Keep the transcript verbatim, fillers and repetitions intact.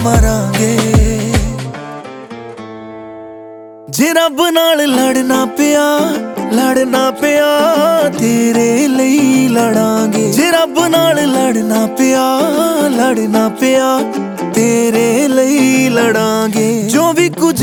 मरांगे। जे रब नाल लड़ना पिया लड़ना पिया तेरे लिए लड़ांगे। जे रब नाल लड़ना पिया लड़ना पिया तेरे लिए लड़ांगे। जो भी कुछ